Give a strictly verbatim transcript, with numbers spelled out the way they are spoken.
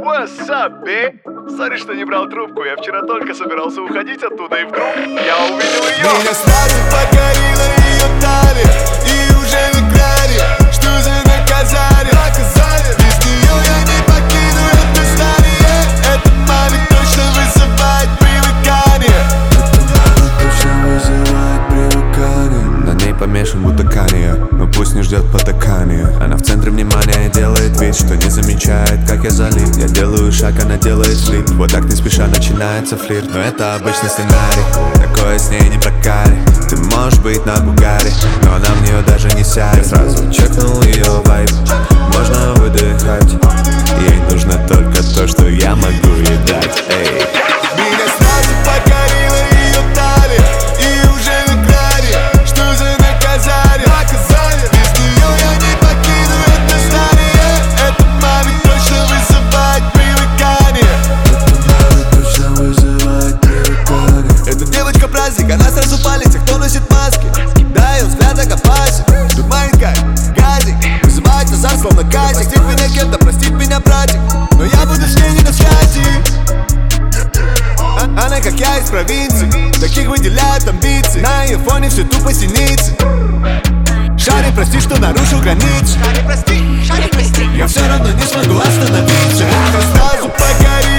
What's up, babe? Сори, что не брал трубку. Я вчера только собирался уходить оттуда, и вдруг я увидел ее. Меня сразу покорила ее талия, и уже на грани. Что за наказание? Наказание. Без нее я не покину это здание. Это маме точно вызывает привыкание. Это маме точно вызывает привыкание. На ней помешан будто Канье, но пусть не ждет потакания. Она в центре внимания и делает вид, что не замечает, как я залит. Я делаю шаг, она делает флип. Вот так не спеша начинается флирт. Но это обычный сценарий, такое с ней не прокали. Ты можешь быть на Бугаре, но она в нее даже не сядет. Я сразу чекнул ее вайб, можно выдыхать. Ей нужно только то, что я могу ей дать. Эй. Меня сразу покорила ее талия, и уже на грани. Что за наказание? Наказание. Без нее я не покину это здание. Это маме точно вызывает привыкание. Это маме точно вызывает привыкание. Эта девочка праздник, она сразу палит тех, кто носит маски. Да, ее взгляд так опасен. Думает как газик, вызывает назад словно газик. Простит меня кем-то, простит меня братик, но я буду с ней не на связи. Она как я из провинции, таких выделяют амбиции. На ее фоне все тупо синицы. Шарик, прости, что нарушил границы. Шарик, прости, шарик, прости. Я все равно не смогу остановиться. Она сразу покорила